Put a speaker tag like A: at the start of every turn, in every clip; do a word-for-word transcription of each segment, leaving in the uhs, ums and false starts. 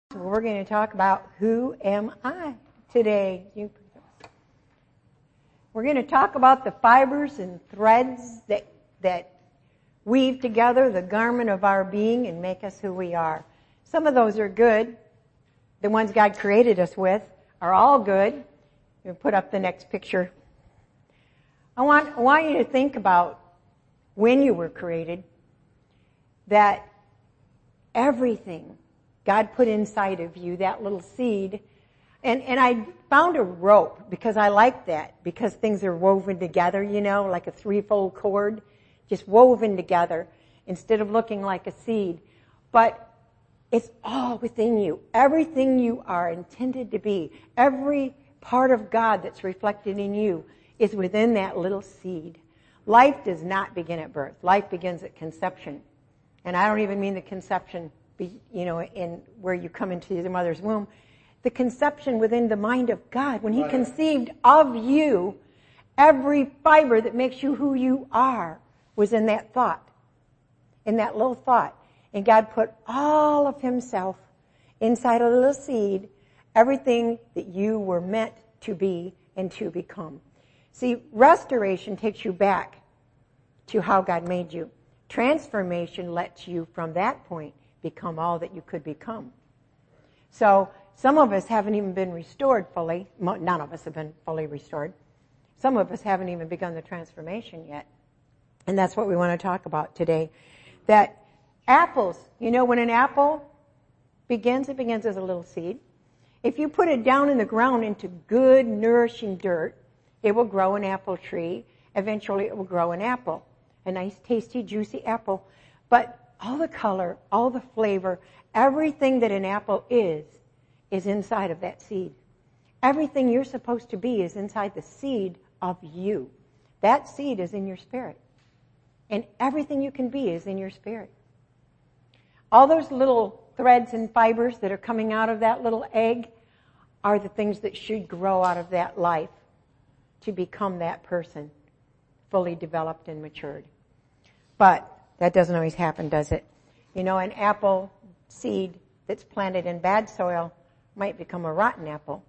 A: We're going to talk about who am I today. We're going to talk about the fibers and threads that that weave together the garment of our being and make us who we are. Some of those are good. The ones God created us with are all good. We'll put up the next picture. I want, I want you to think about when you were created, that everything God put inside of you, that little seed. And, and I found a rope because I like that, because things are woven together, you know, like a threefold cord, just woven together instead of looking like a seed. But it's all within you. Everything you are intended to be, every part of God that's reflected in you is within that little seed. Life does not begin at birth. Life begins at conception. And I don't even mean the conception Be, you know, in where you come into your mother's womb, the conception within the mind of God. When He right. conceived of you, every fiber that makes you who you are was in that thought, in that little thought. And God put all of Himself inside a little seed, everything that you were meant to be and to become. See, restoration takes you back to how God made you. Transformation lets you, from that point, become all that you could become. So some of us haven't even been restored fully. None of us have been fully restored. Some of us haven't even begun the transformation yet. And that's what we want to talk about today. That apples, you know, when an apple begins, it begins as a little seed. If you put it down in the ground into good, nourishing dirt, it will grow an apple tree. Eventually it will grow an apple. A nice, tasty, juicy apple. But all the color, all the flavor, everything that an apple is, is inside of that seed. Everything you're supposed to be is inside the seed of you. That seed is in your spirit. And everything you can be is in your spirit. All those little threads and fibers that are coming out of that little egg are the things that should grow out of that life to become that person, fully developed and matured. But that doesn't always happen, does it? You know, an apple seed that's planted in bad soil might become a rotten apple.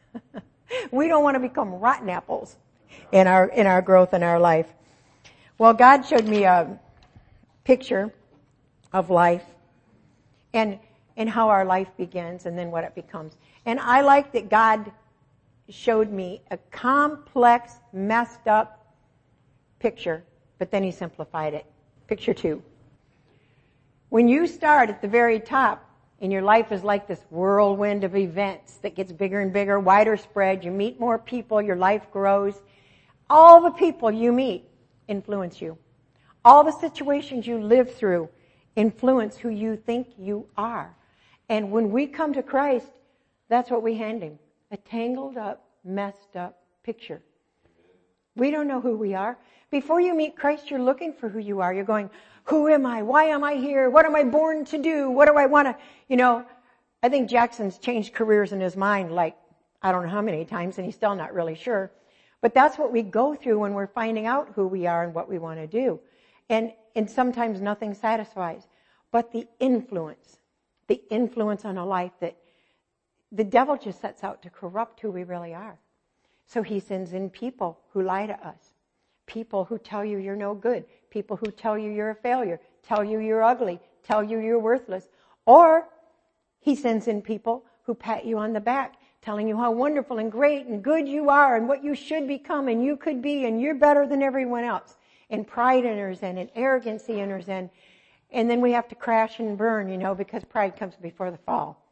A: We don't want to become rotten apples in our, in our growth in our life. Well, God showed me a picture of life and, and how our life begins and then what it becomes. And I like that God showed me a complex, messed up picture, but then He simplified it. Picture two. When you start at the very top and your life is like this whirlwind of events that gets bigger and bigger, wider spread, you meet more people, your life grows. All the people you meet influence you. All the situations you live through influence who you think you are. And when we come to Christ, that's what we hand Him. A tangled up, messed up picture. We don't know who we are. Before you meet Christ, you're looking for who you are. You're going, who am I? Why am I here? What am I born to do? What do I want to, you know, I think Jackson's changed careers in his mind like, I don't know how many times, and he's still not really sure. But that's what we go through when we're finding out who we are and what we want to do. And, and sometimes nothing satisfies. But the influence, the influence on a life that the devil just sets out to corrupt who we really are. So he sends in people who lie to us. People who tell you you're no good. People who tell you you're a failure. Tell you you're ugly. Tell you you're worthless. Or he sends in people who pat you on the back, telling you how wonderful and great and good you are and what you should become and you could be and you're better than everyone else. And pride enters in and arrogancy enters in. And then we have to crash and burn, you know, because pride comes before the fall.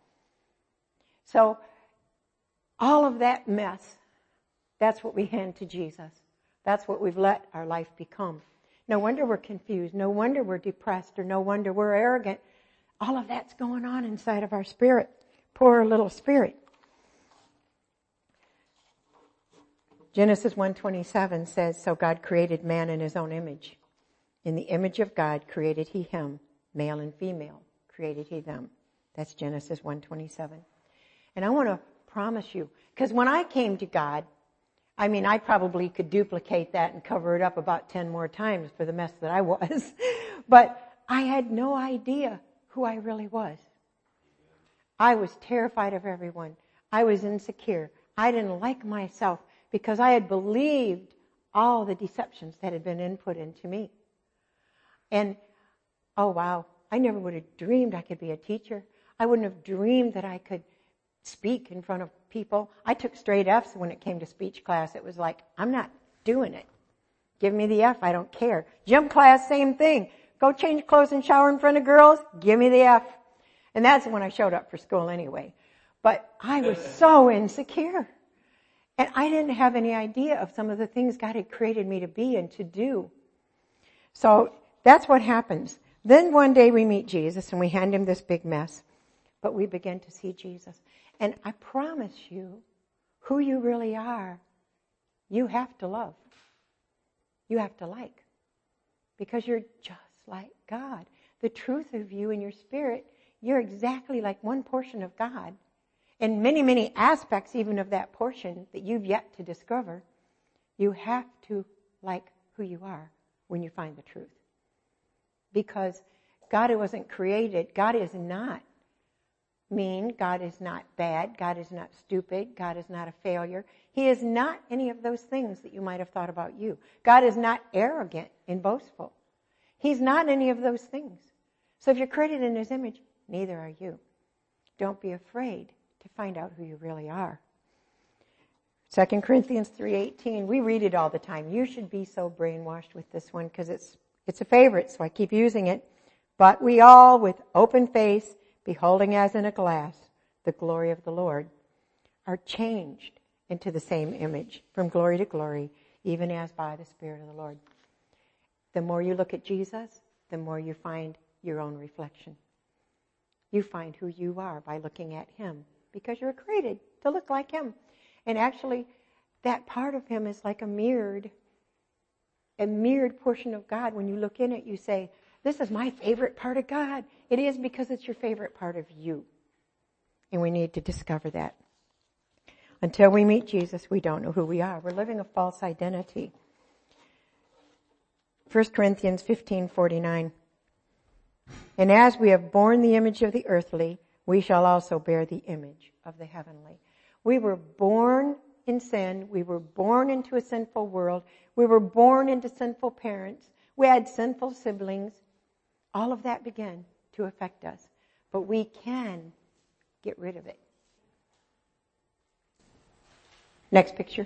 A: So all of that mess, that's what we hand to Jesus. That's what we've let our life become. No wonder we're confused. No wonder we're depressed, or no wonder we're arrogant. All of that's going on inside of our spirit. Poor little spirit. Genesis one twenty-seven says, so God created man in His own image. In the image of God created He him, male and female created He them. That's Genesis one twenty-seven. And I want to promise you, because when I came to God, I mean, I probably could duplicate that and cover it up about ten more times for the mess that I was. But I had no idea who I really was. I was terrified of everyone. I was insecure. I didn't like myself because I had believed all the deceptions that had been input into me. And, oh wow, I never would have dreamed I could be a teacher. I wouldn't have dreamed that I could speak in front of people. I took straight F's when it came to speech class. It was like, I'm not doing it. Give me the F, I don't care. Gym class, same thing. Go change clothes and shower in front of girls, give me the F. And that's when I showed up for school anyway. But I was so insecure. And I didn't have any idea of some of the things God had created me to be and to do. So that's what happens. Then one day we meet Jesus and we hand him this big mess. But we begin to see Jesus. And I promise you, who you really are, you have to love. You have to like. Because you're just like God. The truth of you and your spirit, you're exactly like one portion of God. And many, many aspects even of that portion that you've yet to discover, you have to like who you are when you find the truth. Because God wasn't created, God is not mean, God is not bad, God is not stupid, God is not a failure. He is not any of those things that you might have thought about you. God is not arrogant and boastful. He's not any of those things. So if you're created in His image, neither are you. Don't be afraid to find out who you really are. Second Corinthians three eighteen, we read it all the time. You should be so brainwashed with this one because it's it's a favorite, so I keep using it. But we all, with open face, beholding as in a glass the glory of the Lord, are changed into the same image from glory to glory, even as by the Spirit of the Lord. The more you look at Jesus, the more you find your own reflection. You find who you are by looking at Him, because you're created to look like Him. And actually, that part of Him is like a mirrored, a mirrored portion of God. When you look in it, you say, this is my favorite part of God. It is because it's your favorite part of you. And we need to discover that. Until we meet Jesus, we don't know who we are. We're living a false identity. First Corinthians fifteen forty-nine. And as we have borne the image of the earthly, we shall also bear the image of the heavenly. We were born in sin. We were born into a sinful world. We were born into sinful parents. We had sinful siblings. All of that began to affect us. But we can get rid of it. Next picture.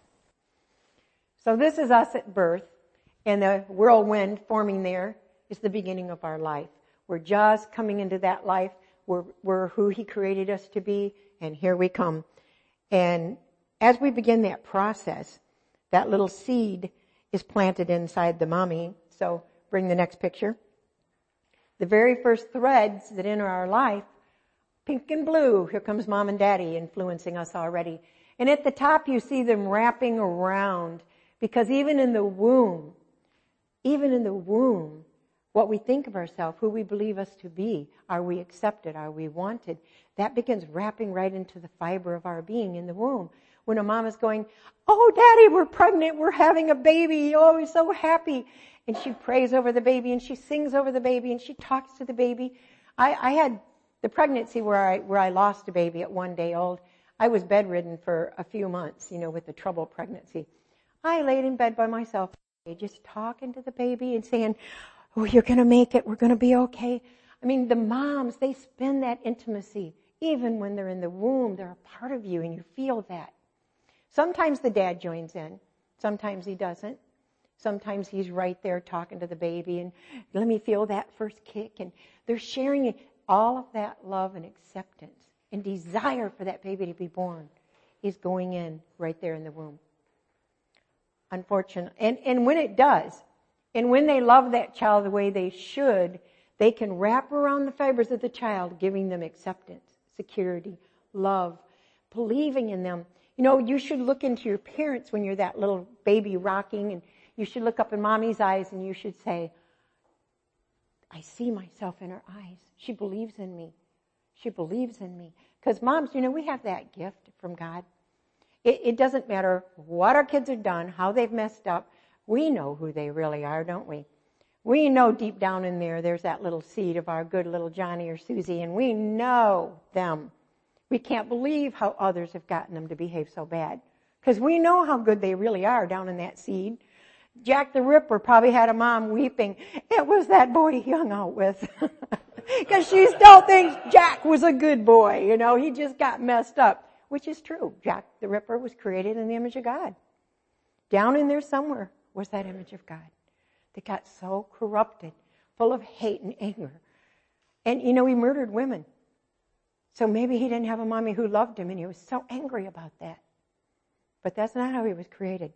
A: So this is us at birth, and the whirlwind forming there is the beginning of our life. We're just coming into that life. We're, we're who He created us to be, and here we come. And as we begin that process, that little seed is planted inside the mommy. So bring the next picture. The very first threads that enter our life, pink and blue, here comes Mom and Daddy influencing us already. And at the top you see them wrapping around, because even in the womb, even in the womb, what we think of ourselves, who we believe us to be, are we accepted, are we wanted, that begins wrapping right into the fiber of our being in the womb. When a mom is going, oh, Daddy, we're pregnant, we're having a baby, oh, we're so happy. And she prays over the baby, and she sings over the baby, and she talks to the baby. I, I had the pregnancy where I, where I lost a baby at one day old. I was bedridden for a few months, you know, with the trouble pregnancy. I laid in bed by myself, just talking to the baby and saying, oh, you're going to make it. We're going to be okay. I mean, the moms, they spend that intimacy. Even when they're in the womb, they're a part of you, and you feel that. Sometimes the dad joins in. Sometimes he doesn't. Sometimes he's right there talking to the baby, and let me feel that first kick. And they're sharing it. All of that love and acceptance and desire for that baby to be born is going in right there in the womb. Unfortunately. And, and when it does, and when they love that child the way they should, they can wrap around the fibers of the child, giving them acceptance, security, love, believing in them. You know, you should look into your parents when you're that little baby rocking, and you should look up in Mommy's eyes and you should say, I see myself in her eyes. She believes in me. She believes in me. Because moms, you know, we have that gift from God. It, it doesn't matter what our kids have done, how they've messed up. We know who they really are, don't we? We know deep down in there, there's that little seed of our good little Johnny or Susie, and we know them. We can't believe how others have gotten them to behave so bad. Because we know how good they really are down in that seed. Jack the Ripper probably had a mom weeping. It was that boy he hung out with. Because she still thinks Jack was a good boy. You know, he just got messed up. Which is true. Jack the Ripper was created in the image of God. Down in there somewhere was that image of God that got so corrupted, full of hate and anger. And, you know, he murdered women. So maybe he didn't have a mommy who loved him, and he was so angry about that. But that's not how he was created.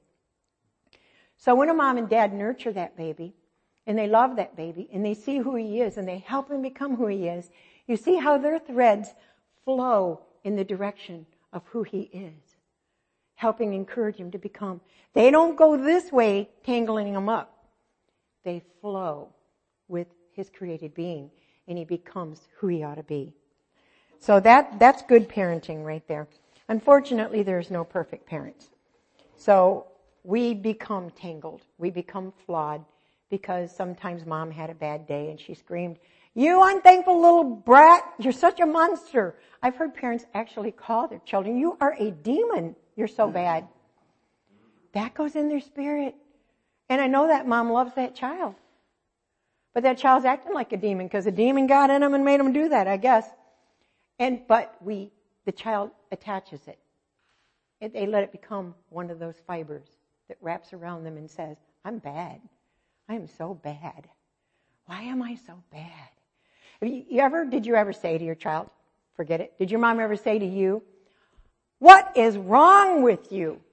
A: So when a mom and dad nurture that baby, and they love that baby, and they see who he is, and they help him become who he is, you see how their threads flow in the direction of who he is, helping encourage him to become. They don't go this way, tangling him up. They flow with his created being, and he becomes who he ought to be. So that that's good parenting right there. Unfortunately, there's no perfect parents. So we become tangled. We become flawed because sometimes mom had a bad day and she screamed, "You unthankful little brat, you're such a monster." I've heard parents actually call their children, "You are a demon. You're so bad." That goes in their spirit. And I know that mom loves that child. But that child's acting like a demon because a demon got in them and made them do that, I guess. And, but we, the child attaches it. it. They let it become one of those fibers that wraps around them and says, "I'm bad. I am so bad. Why am I so bad?" Have you, you ever, did you ever say to your child, forget it, did your mom ever say to you, "What is wrong with you?"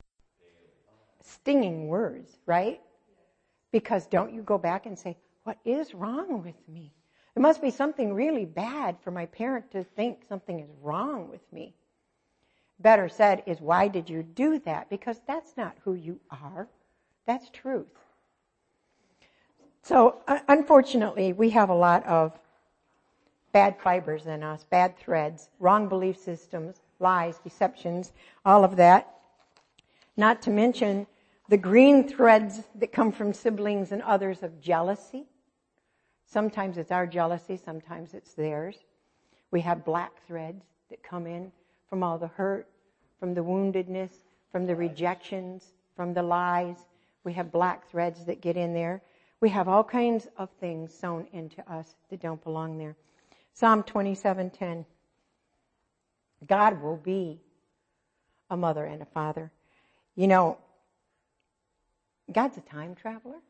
A: Stinging words, right? Because don't you go back and say, "What is wrong with me? There must be something really bad for my parent to think something is wrong with me." Better said is, why did you do that? Because that's not who you are. That's truth. So, uh, unfortunately, we have a lot of bad fibers in us, bad threads, wrong belief systems, lies, deceptions, all of that. Not to mention the green threads that come from siblings and others of jealousy. Sometimes it's our jealousy, sometimes it's theirs. We have black threads that come in from all the hurt, from the woundedness, from the rejections, from the lies. We have black threads that get in there. We have all kinds of things sewn into us that don't belong there. Psalm twenty-seven ten. God will be a mother and a father. You know, God's a time traveler.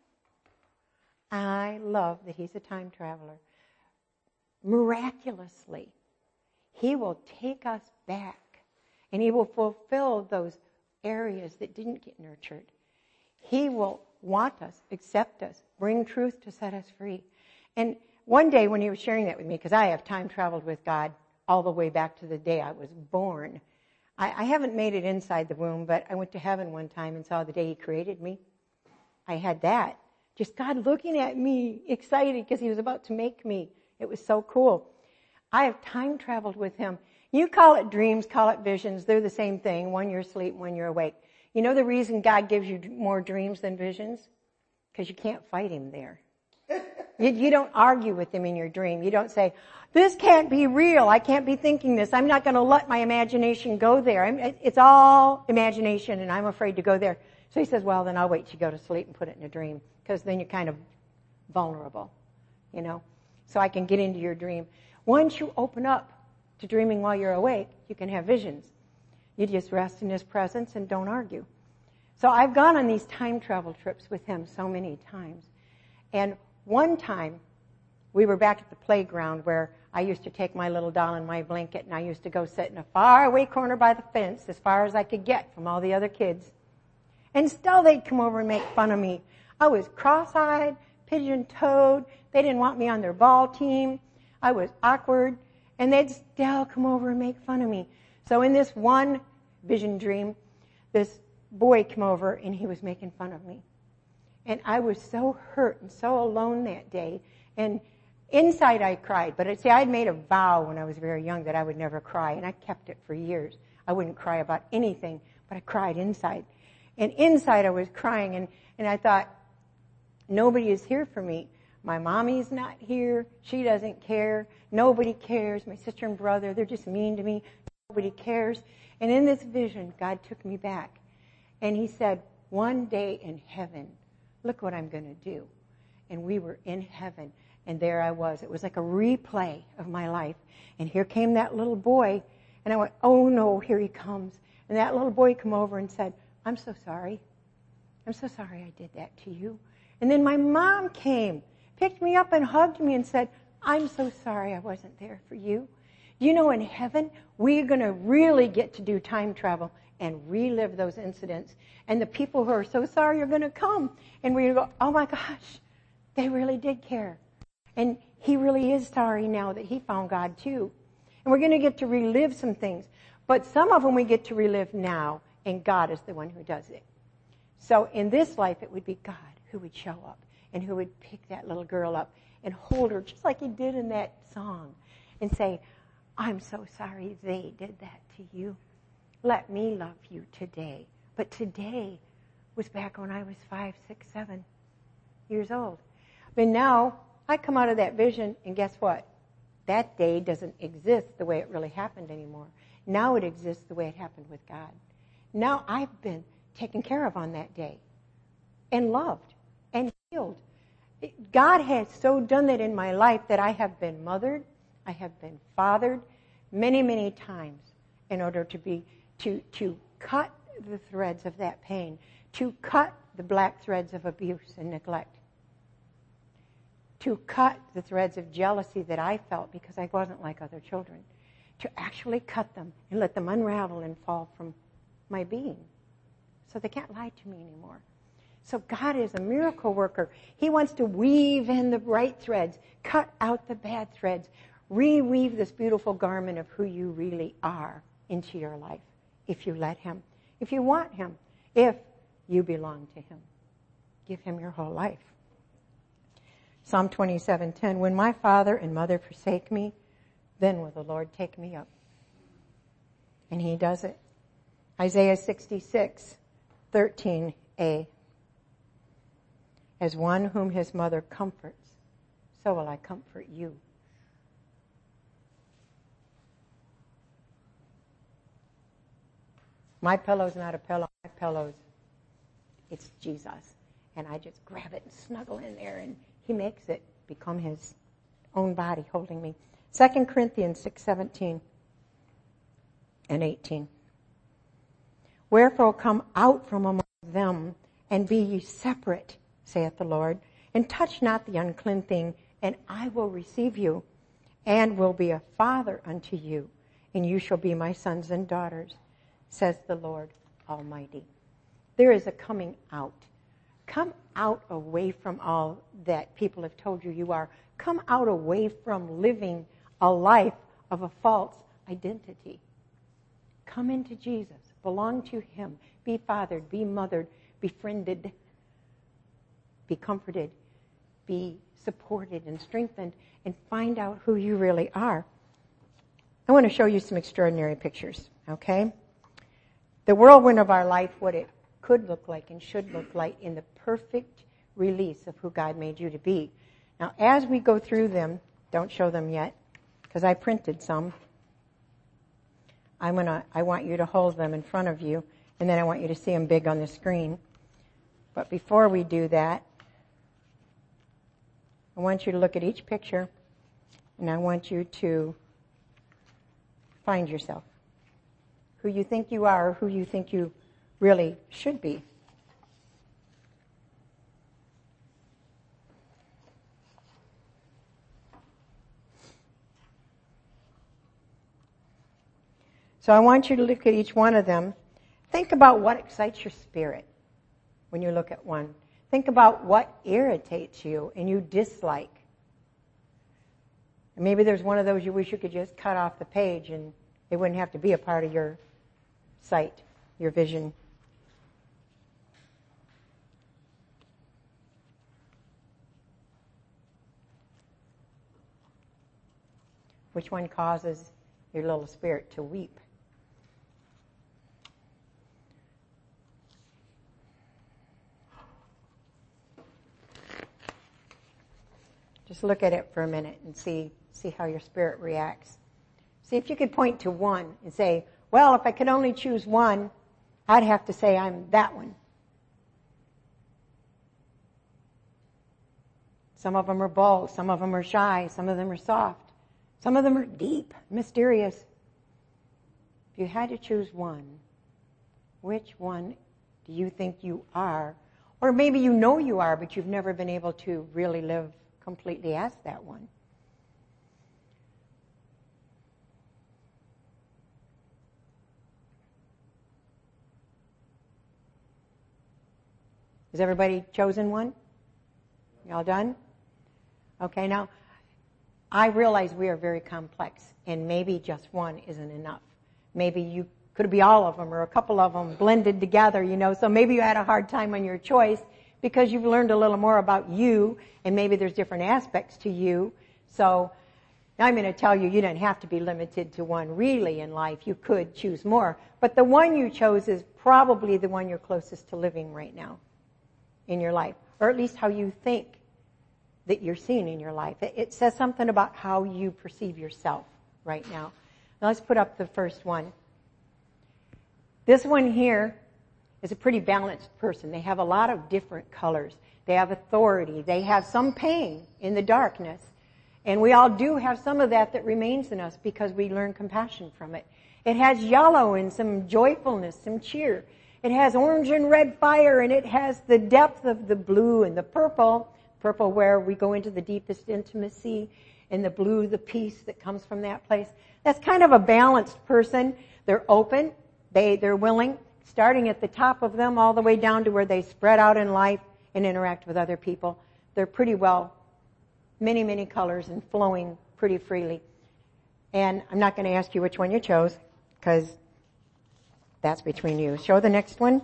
A: I love that he's a time traveler. Miraculously, he will take us back and he will fulfill those areas that didn't get nurtured. He will want us, accept us, bring truth to set us free. And one day when he was sharing that with me, because I have time traveled with God all the way back to the day I was born. I, I haven't made it inside the womb, but I went to heaven one time and saw the day he created me. I had that. Just God looking at me, excited because he was about to make me. It was so cool. I have time traveled with him. You call it dreams, call it visions. They're the same thing. One you're asleep, one you're awake. You know the reason God gives you more dreams than visions? Because you can't fight him there. You, you don't argue with him in your dream. You don't say, "This can't be real. I can't be thinking this. I'm not going to let my imagination go there. I'm, it's all imagination and I'm afraid to go there." So he says, "Well, then I'll wait till you go to sleep and put it in a dream, because then you're kind of vulnerable, you know. So I can get into your dream." Once you open up to dreaming while you're awake, you can have visions. You just rest in his presence and don't argue. So I've gone on these time travel trips with him so many times. And one time, we were back at the playground where I used to take my little doll and my blanket, and I used to go sit in a faraway corner by the fence, as far as I could get from all the other kids. And still they'd come over and make fun of me. I was cross-eyed, pigeon-toed. They didn't want me on their ball team. I was awkward. And they'd still come over and make fun of me. So in this one vision dream, this boy came over and he was making fun of me. And I was so hurt and so alone that day. And inside I cried. But I'd say I'd made a vow when I was very young that I would never cry. And I kept it for years. I wouldn't cry about anything, but I cried inside. And inside I was crying, and, and I thought, Nobody is here for me. My mommy's not here. She doesn't care. Nobody cares. My sister and brother, they're just mean to me. Nobody cares. And in this vision, God took me back. And he said, one day in heaven, look what I'm going to do. And we were in heaven. And there I was. It was like a replay of my life. And here came that little boy. And I went, oh no, here he comes. And that little boy came over and said, I'm so sorry. I'm so sorry I did that to you. And then my mom came, picked me up and hugged me and said, I'm so sorry I wasn't there for you. You know, in heaven, we're going to really get to do time travel and relive those incidents. And the people who are so sorry are going to come. And we go, oh my gosh, they really did care. And he really is sorry now that he found God too. And we're going to get to relive some things. But some of them we get to relive now, and God is the one who does it. So in this life, it would be God who would show up and who would pick that little girl up and hold her just like he did in that song and say, I'm so sorry they did that to you. Let me love you today. But today was back when I was five, six, seven years old. But now I come out of that vision, and guess what? That day doesn't exist the way it really happened anymore. Now it exists the way it happened with God. Now I've been taken care of on that day and loved and healed. God has so done that in my life that I have been mothered, I have been fathered many, many times in order to be to to cut the threads of that pain, to cut the black threads of abuse and neglect, to cut the threads of jealousy that I felt because I wasn't like other children, to actually cut them and let them unravel and fall from my being so they can't lie to me anymore. So God is a miracle worker. He wants to weave in the right threads, cut out the bad threads, reweave this beautiful garment of who you really are into your life if you let him, if you want him, if you belong to him. Give him your whole life. Psalm twenty-seven ten, when my father and mother forsake me, then will the Lord take me up. And he does it. Isaiah sixty-six thirteen a, as one whom his mother comforts, so will I comfort you. My pillow's not a pillow. My pillow's, it's Jesus. And I just grab it and snuggle in there, and he makes it become his own body holding me. Second Corinthians six seventeen and eighteen. Wherefore come out from among them, and be ye separate, saith the Lord, and touch not the unclean thing, and I will receive you, and will be a father unto you, and you shall be my sons and daughters, says the Lord Almighty. There is a coming out. Come out away from all that people have told you you are. Come out away from living a life of a false identity. Come into Jesus. Belong to him. Be fathered. Be mothered. Befriended. Be comforted. Be supported and strengthened. And find out who you really are. I want to show you some extraordinary pictures. Okay? The whirlwind of our life, what it could look like and should look like in the perfect release of who God made you to be. Now, as we go through them, don't show them yet, because I printed some. I'm gonna, I want you to hold them in front of you, and then I want you to see them big on the screen. But before we do that, I want you to look at each picture, and I want you to find yourself. Who you think you are, or who you think you really should be. So I want you to look at each one of them. Think about what excites your spirit when you look at one. Think about what irritates you and you dislike. And maybe there's one of those you wish you could just cut off the page and it wouldn't have to be a part of your sight, your vision. Which one causes your little spirit to weep? Just look at it for a minute and see, see how your spirit reacts. See if you could point to one and say, well, if I could only choose one, I'd have to say I'm that one. Some of them are bold. Some of them are shy. Some of them are soft. Some of them are deep, mysterious. If you had to choose one, which one do you think you are? Or maybe you know you are, but you've never been able to really live completely as that one. Has everybody chosen one? Y'all done? Okay, now, I realize we are very complex, and maybe just one isn't enough. Maybe you could be all of them or a couple of them blended together, you know, so maybe you had a hard time on your choice because you've learned a little more about you, and maybe there's different aspects to you. So now I'm going to tell you, you don't have to be limited to one really in life. You could choose more. But the one you chose is probably the one you're closest to living right now in your life, or at least how you think that you're seeing in your life. It, it says something about how you perceive yourself right now. Now let's put up the first one. This one here is a pretty balanced person. They have a lot of different colors. They have authority. They have some pain in the darkness. And we all do have some of that that remains in us because we learn compassion from it. It has yellow and some joyfulness, some cheer. It has orange and red fire, and it has the depth of the blue and the purple. Purple where we go into the deepest intimacy, and the blue, the peace that comes from that place. That's kind of a balanced person. They're open. They, they're willing, starting at the top of them all the way down to where they spread out in life and interact with other people. They're pretty well, many, many colors and flowing pretty freely. And I'm not going to ask you which one you chose because that's between you. Show the next one.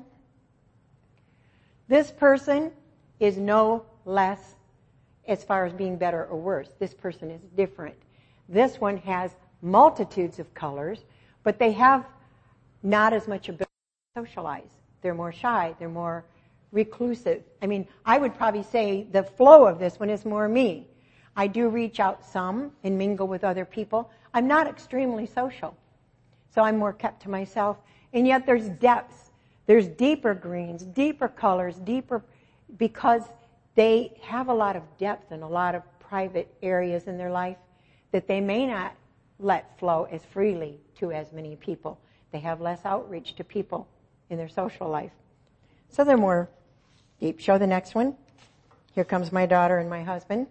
A: This person is no less as far as being better or worse. This person is different. This one has multitudes of colors, but they have not as much ability to socialize. They're more shy. They're more reclusive. I mean, I would probably say the flow of this one is more me. I do reach out some and mingle with other people. I'm not extremely social, so I'm more kept to myself. And yet there's depths. There's deeper greens, deeper colors, deeper, because they have a lot of depth and a lot of private areas in their life that they may not let flow as freely to as many people. They have less outreach to people in their social life. So they're more deep. Show the next one. Here comes my daughter and my husband.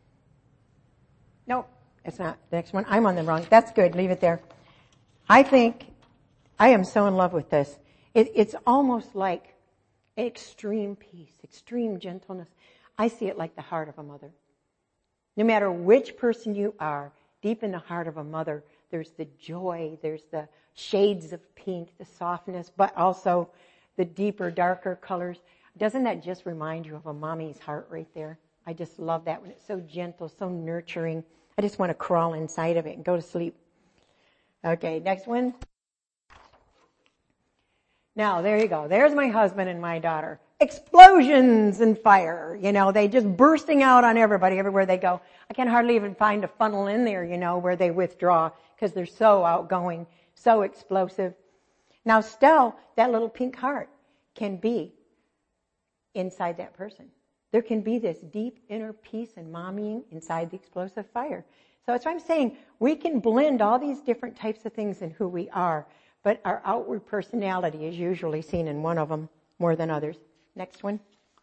A: Nope, it's not the next one. I'm on the wrong. That's good. Leave it there. I think I am so in love with this. It, it's almost like extreme peace, extreme gentleness. I see it like the heart of a mother. No matter which person you are, deep in the heart of a mother, there's the joy, there's the shades of pink, the softness, but also the deeper, darker colors. Doesn't that just remind you of a mommy's heart right there? I just love that when it's so gentle, so nurturing. I just want to crawl inside of it and go to sleep. Okay, next one. Now, there you go. There's my husband and my daughter. Explosions and fire, you know, they just bursting out on everybody everywhere they go. I can hardly even find a funnel in there, you know, where they withdraw because they're so outgoing, so explosive. Now, still, that little pink heart can be inside that person. There can be this deep inner peace and mommying inside the explosive fire. So that's why I'm saying we can blend all these different types of things in who we are, but our outward personality is usually seen in one of them more than others. Next one.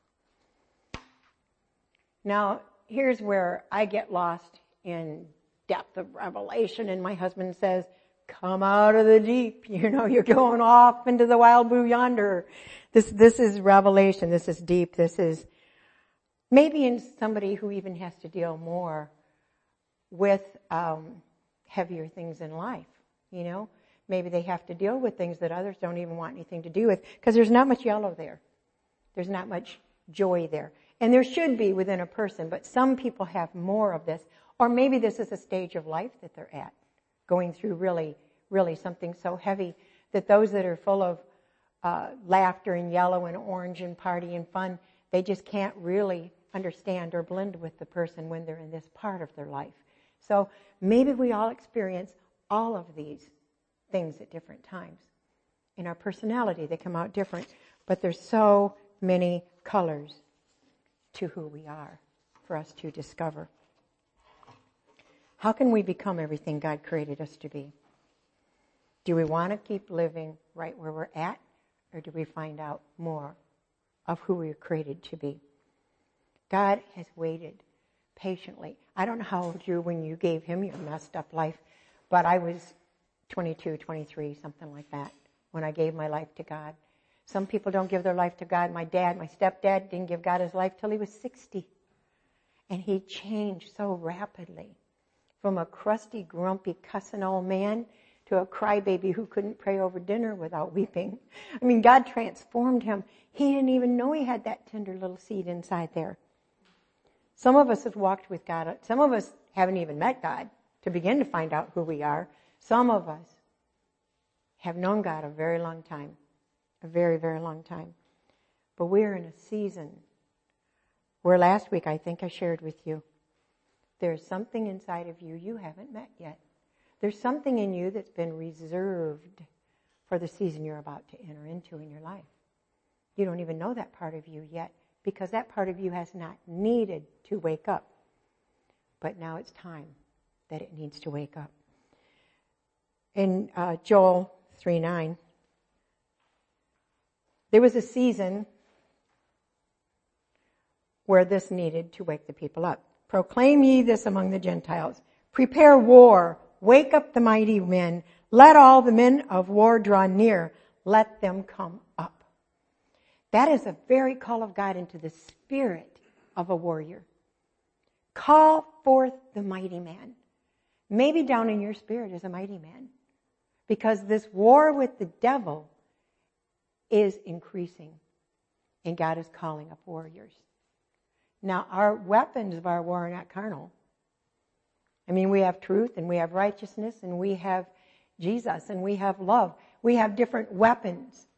A: Now, here's where I get lost in depth of revelation, and my husband says, come out of the deep. You know, you're going off into the wild blue yonder. This, this is revelation. This is deep. This is maybe in somebody who even has to deal more with um, heavier things in life, you know. Maybe they have to deal with things that others don't even want anything to do with because there's not much yellow there. There's not much joy there. And there should be within a person, but some people have more of this. Or maybe this is a stage of life that they're at, going through really, really something so heavy that those that are full of uh, laughter and yellow and orange and party and fun, they just can't really understand or blend with the person when they're in this part of their life. So maybe we all experience all of these things at different times. In our personality, they come out different, but there's so many colors to who we are for us to discover. How can we become everything God created us to be? Do we want to keep living right where we're at, or do we find out more of who we were created to be? God has waited patiently. I don't know how old you were when you gave him your messed up life, but I was twenty-two, twenty-three, something like that, when I gave my life to God. Some people don't give their life to God. My dad, my stepdad, didn't give God his life till he was sixty. And he changed so rapidly from a crusty, grumpy, cussing old man to a crybaby who couldn't pray over dinner without weeping. I mean, God transformed him. He didn't even know he had that tender little seed inside there. Some of us have walked with God. Some of us haven't even met God to begin to find out who we are. Some of us have known God a very long time, a very, very long time. But we're in a season where last week I think I shared with you, there's something inside of you you haven't met yet. There's something in you that's been reserved for the season you're about to enter into in your life. You don't even know that part of you yet because that part of you has not needed to wake up. But now it's time that it needs to wake up. In uh, Joel three nine, there was a season where this needed to wake the people up. Proclaim ye this among the Gentiles. Prepare war. Wake up the mighty men. Let all the men of war draw near. Let them come up. That is a very call of God into the spirit of a warrior. Call forth the mighty man. Maybe down in your spirit is a mighty man. Because this war with the devil is increasing. And God is calling up warriors. Now, our weapons of our war are not carnal. I mean, we have truth and we have righteousness and we have Jesus and we have love. We have different weapons.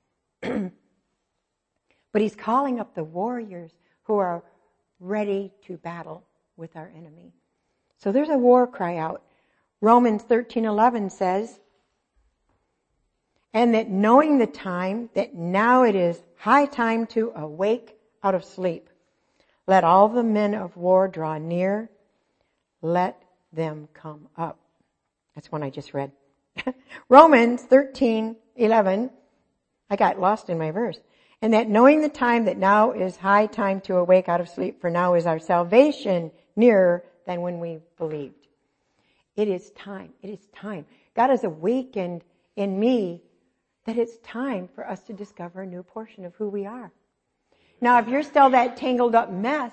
A: But he's calling up the warriors who are ready to battle with our enemy. So there's a war cry out. Romans thirteen eleven says, and that knowing the time, that now it is high time to awake out of sleep. Let all the men of war draw near. Let them come up. That's one I just read. Romans thirteen eleven. I got lost in my verse. And that knowing the time, that now is high time to awake out of sleep, for now is our salvation nearer than when we believed. It is time. It is time. God has awakened in me that it's time for us to discover a new portion of who we are. Now, if you're still that tangled up mess,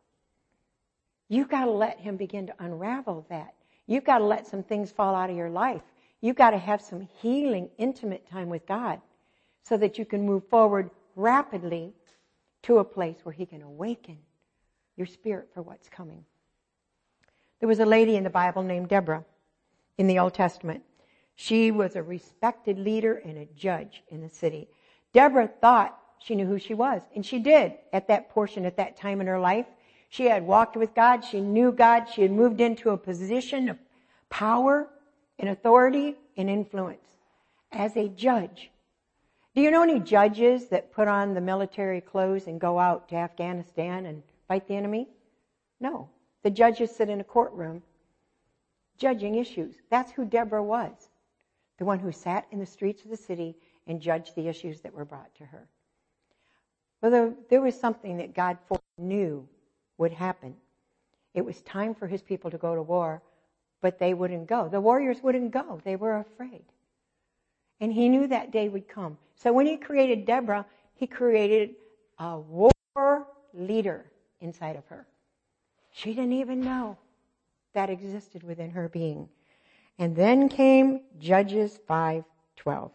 A: you've got to let him begin to unravel that. You've got to let some things fall out of your life. You've got to have some healing, intimate time with God so that you can move forward rapidly to a place where he can awaken your spirit for what's coming. There was a lady in the Bible named Deborah in the Old Testament. She was a respected leader and a judge in the city. Deborah thought she knew who she was, and she did at that portion, at that time in her life. She had walked with God. She knew God. She had moved into a position of power and authority and influence as a judge. Do you know any judges that put on the military clothes and go out to Afghanistan and fight the enemy? No. The judges sit in a courtroom judging issues. That's who Deborah was. The one who sat in the streets of the city and judged the issues that were brought to her. Well, there, there was something that God knew would happen. It was time for his people to go to war, but they wouldn't go. The warriors wouldn't go. They were afraid. And he knew that day would come. So when he created Deborah, he created a war leader inside of her. She didn't even know that existed within her being. And then came Judges five twelve.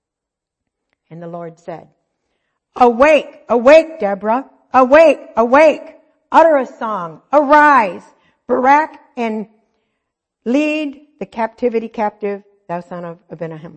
A: And the Lord said, Awake, awake, Deborah, awake, awake, utter a song, arise, Barak, and lead the captivity captive, thou son of Abinoam.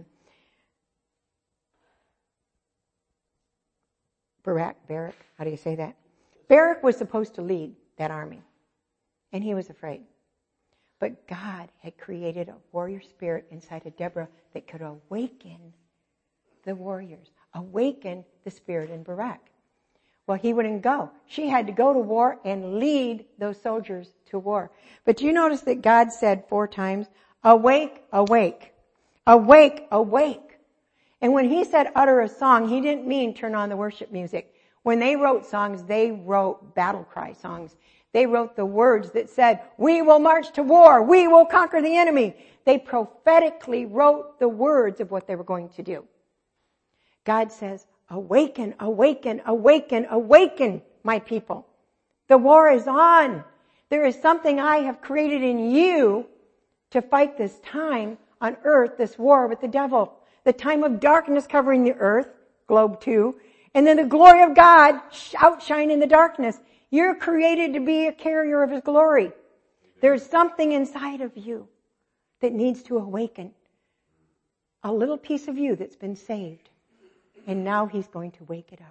A: Barak, Barak, how do you say that? Barak was supposed to lead that army, and he was afraid. But God had created a warrior spirit inside of Deborah that could awaken the warriors, awaken the spirit in Barak. Well, he wouldn't go. She had to go to war and lead those soldiers to war. But do you notice that God said four times, awake, awake, awake, awake. And when he said utter a song, he didn't mean turn on the worship music. When they wrote songs, they wrote battle cry songs. They wrote the words that said, we will march to war. We will conquer the enemy. They prophetically wrote the words of what they were going to do. God says, awaken, awaken, awaken, awaken, my people. The war is on. There is something I have created in you to fight this time on earth, this war with the devil. The time of darkness covering the earth, globe two, and then the glory of God outshine in the darkness. You're created to be a carrier of His glory. There's something inside of you that needs to awaken. A little piece of you that's been saved. And now He's going to wake it up.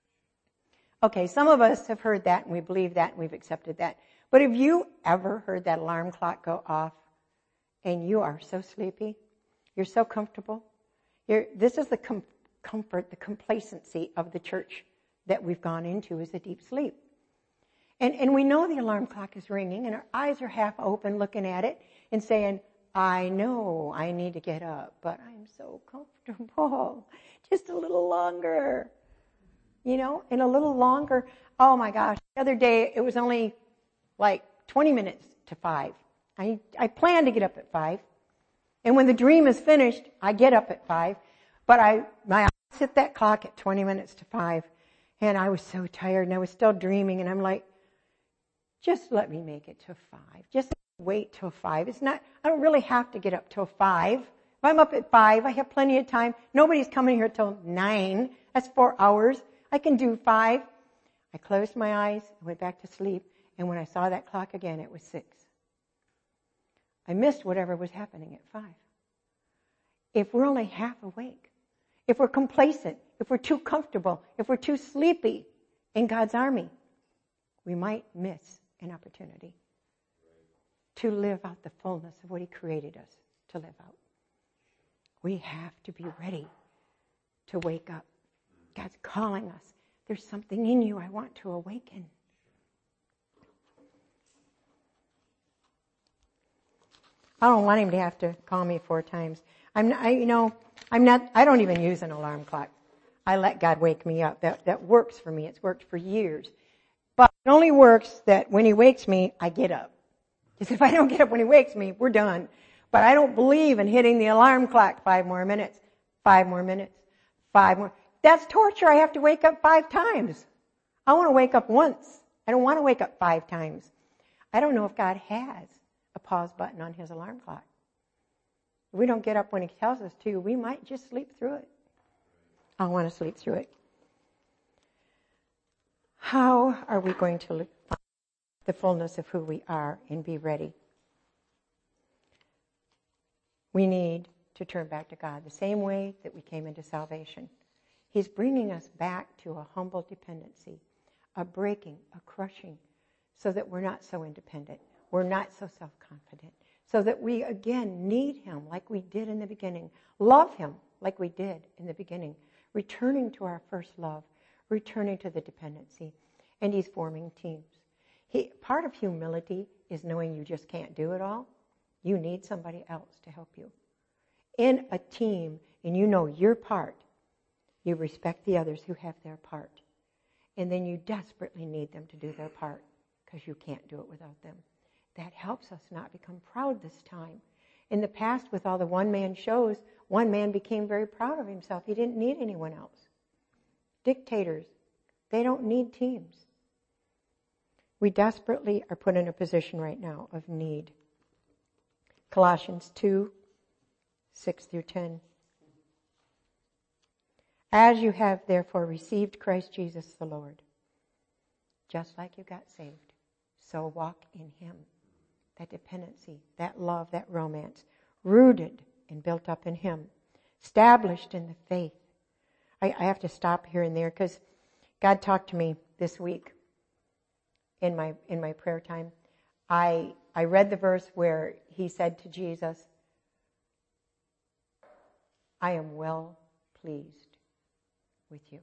A: Okay, some of us have heard that and we believe that and we've accepted that. But have you ever heard that alarm clock go off and you are so sleepy? You're so comfortable? You're, this is the com- comfort, the complacency of the church that we've gone into is a deep sleep. And, and we know the alarm clock is ringing and our eyes are half open looking at it and saying, I know I need to get up, but I'm so comfortable. Just a little longer. You know, and a little longer. Oh my gosh. The other day it was only like twenty minutes to five. I, I plan to get up at five. And when the dream is finished, I get up at five. But I, my eyes hit that clock at twenty minutes to five. And I was so tired and I was still dreaming and I'm like, just let me make it to five. Just wait till five. It's not, I don't really have to get up till five. If I'm up at five, I have plenty of time. Nobody's coming here till nine. That's four hours. I can do five. I closed my eyes, I went back to sleep, and when I saw that clock again, it was six. I missed whatever was happening at five. If we're only half awake, if we're complacent, if we're too comfortable, if we're too sleepy in God's army, we might miss an opportunity to live out the fullness of what He created us to live out. We have to be ready to wake up. God's calling us. There's something in you I want to awaken. I don't want Him to have to call me four times. I'm not, I, you know, I'm not, I don't even use an alarm clock. I let God wake me up. That, that works for me. It's worked for years. But it only works that when He wakes me, I get up. Because if I don't get up when He wakes me, we're done. But I don't believe in hitting the alarm clock five more minutes, five more minutes, five more. That's torture. I have to wake up five times. I want to wake up once. I don't want to wake up five times. I don't know if God has a pause button on His alarm clock. If we don't get up when He tells us to, we might just sleep through it. I want to sleep through it. How are we going to find the fullness of who we are and be ready? We need to turn back to God the same way that we came into salvation. He's bringing us back to a humble dependency, a breaking, a crushing, so that we're not so independent. We're not so self-confident. So that we, again, need Him like we did in the beginning. Love Him like we did in the beginning. Returning to our first love. Returning to the dependency. And He's forming teams. He, part of humility is knowing you just can't do it all. You need somebody else to help you. In a team, and you know your part, you respect the others who have their part. And then you desperately need them to do their part because you can't do it without them. That helps us not become proud this time. In the past, with all the one-man shows, one man became very proud of himself. He didn't need anyone else. Dictators, they don't need teams. We desperately are put in a position right now of need. Colossians two, six through ten. As you have therefore received Christ Jesus the Lord, just like you got saved, so walk in Him. That dependency, that love, that romance, rooted and built up in Him, established in the faith. I, I have to stop here and there because God talked to me this week in my in my prayer time, I I read the verse where he said to Jesus, I am well pleased with you,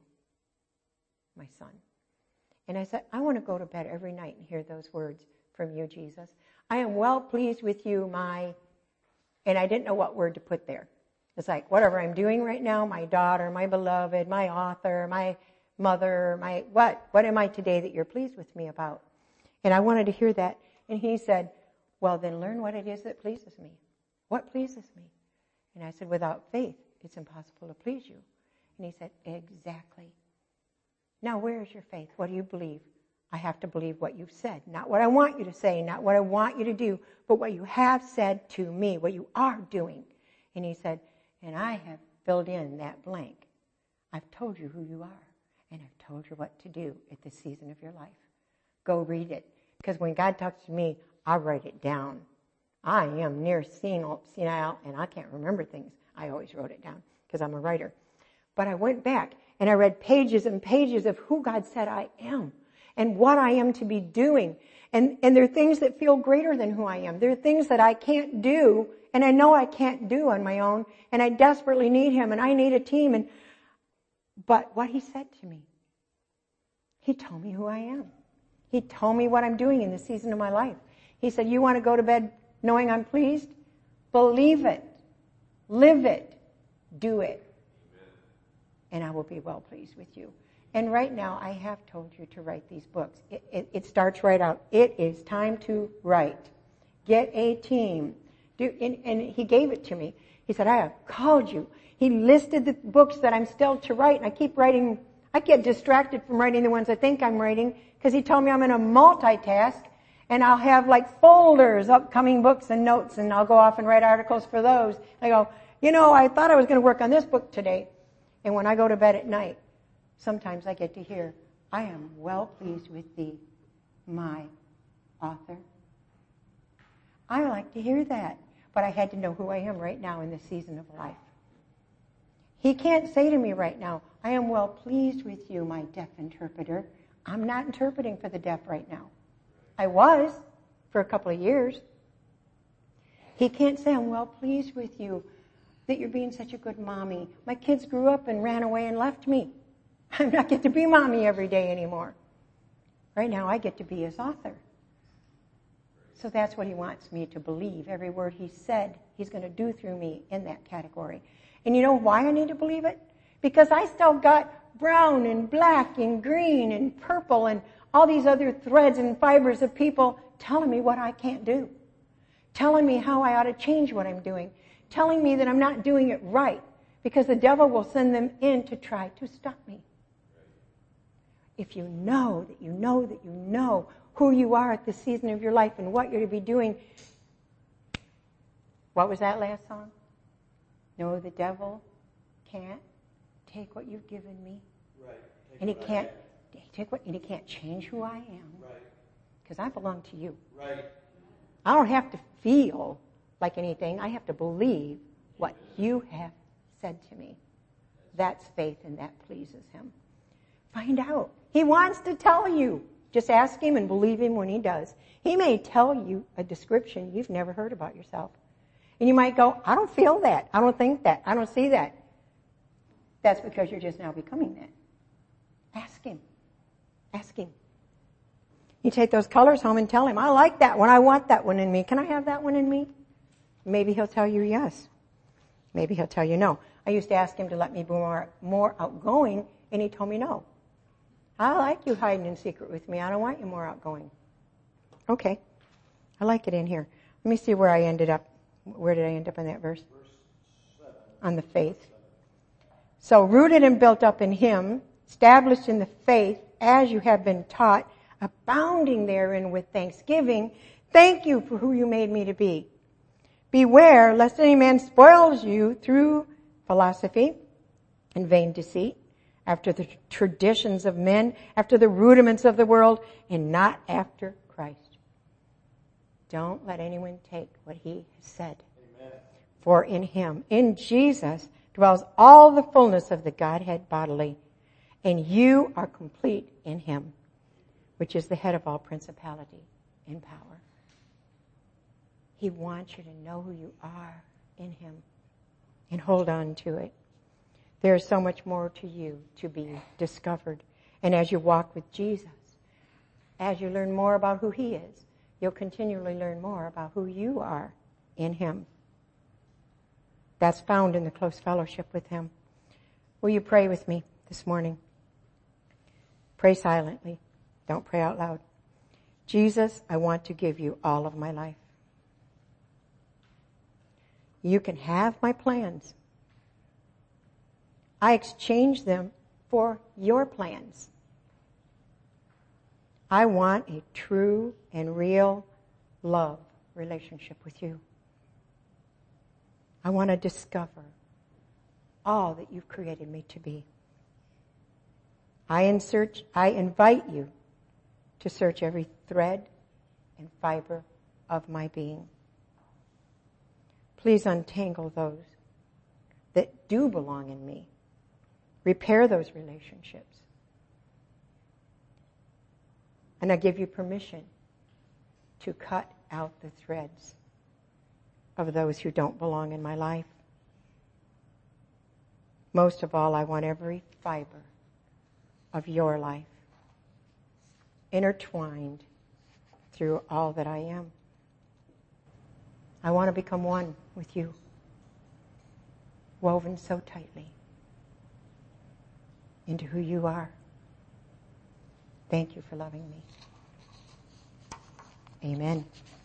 A: my son. And I said, I want to go to bed every night and hear those words from you, Jesus. I am well pleased with you, my, and I didn't know what word to put there. It's like, whatever I'm doing right now, my daughter, my beloved, my author, my mother, my, what? What am I today that you're pleased with me about? And I wanted to hear that. And he said, well, then learn what it is that pleases me. What pleases me? And I said, without faith, it's impossible to please you. And he said, exactly. Now, where is your faith? What do you believe? I have to believe what you've said. Not what I want you to say, not what I want you to do, but what you have said to me, what you are doing. And he said, and I have filled in that blank. I've told you who you are, and I've told you what to do at this season of your life. Go read it. Because when God talks to me, I write it down. I am near senile, senile, and I can't remember things. I always wrote it down because I'm a writer. But I went back and I read pages and pages of who God said I am and what I am to be doing. And, and there are things that feel greater than who I am. There are things that I can't do, and I know I can't do on my own, and I desperately need Him, and I need a team. And But what He said to me, He told me who I am. He told me what I'm doing in this season of my life. He said, you want to go to bed knowing I'm pleased? Believe it. Live it. Do it. Amen. And I will be well pleased with you. And right now, I have told you to write these books. It, it, it starts right out. It is time to write. Get a team. Do, and, and he gave it to me. He said, I have called you. He listed the books that I'm still to write, and I keep writing. I get distracted from writing the ones I think I'm writing because he told me I'm going to multitask, and I'll have like folders, upcoming books and notes, and I'll go off and write articles for those. I go, you know, I thought I was going to work on this book today. And when I go to bed at night, sometimes I get to hear, I am well pleased with thee, my author. I like to hear that, but I had to know who I am right now in this season of life. He can't say to me right now, I am well pleased with you, my deaf interpreter. I'm not interpreting for the deaf right now. I was for a couple of years. He can't say, I'm well pleased with you, that you're being such a good mommy. My kids grew up and ran away and left me. I'm not get to be mommy every day anymore. Right now, I get to be his author. So that's what he wants me to believe. Every word he said, he's going to do through me in that category. And you know why I need to believe it? Because I still got brown and black and green and purple and all these other threads and fibers of people telling me what I can't do. Telling me how I ought to change what I'm doing. Telling me that I'm not doing it right. Because the devil will send them in to try to stop me. If you know that you know that you know who you are at this season of your life and what you're to be doing. What was that last song? No, the devil can't take what you've given me.
B: Right.
A: And he can't take what and he can't change who I am.
B: Right.
A: Because I belong to you.
B: Right.
A: I don't have to feel like anything. I have to believe what you have said to me. That's faith, and that pleases him. Find out. He wants to tell you. Just ask him and believe him when he does. He may tell you a description you've never heard about yourself. And you might go, I don't feel that. I don't think that. I don't see that. That's because you're just now becoming that. Ask him. Ask him. You take those colors home and tell him, I like that one. I want that one in me. Can I have that one in me? Maybe he'll tell you yes. Maybe he'll tell you no. I used to ask him to let me be more, more outgoing, and he told me no. I like you hiding in secret with me. I don't want you more outgoing. Okay. I like it in here. Let me see where I ended up. Where did I end up in that verse?
B: Verse seven.
A: On the faith. So rooted and built up in him, established in the faith as you have been taught, abounding therein with thanksgiving. Thank you for who you made me to be. Beware lest any man spoils you through philosophy and vain deceit, after the traditions of men, after the rudiments of the world, and not after Christ. Don't let anyone take what he has said.
B: Amen.
A: For in him, in Jesus, dwells all the fullness of the Godhead bodily, and you are complete in him. which is the head of all principality and power. He wants you to know who you are in him and hold on to it. There is so much more to you to be discovered. And as you walk with Jesus, as you learn more about who he is, you'll continually learn more about who you are in him. That's found in the close fellowship with him. Will you pray with me this morning? Pray silently. Don't pray out loud. Jesus, I want to give you all of my life. You can have my plans. I exchange them for your plans. I want a true and real love relationship with you. I want to discover all that you've created me to be. I insert, I invite you to search every thread and fiber of my being. Please untangle those that do belong in me. Repair those relationships. And I give you permission to cut out the threads of those who don't belong in my life. Most of all, I want every fiber of your life intertwined through all that I am. I want to become one with you, woven so tightly into who you are. Thank you for loving me. Amen.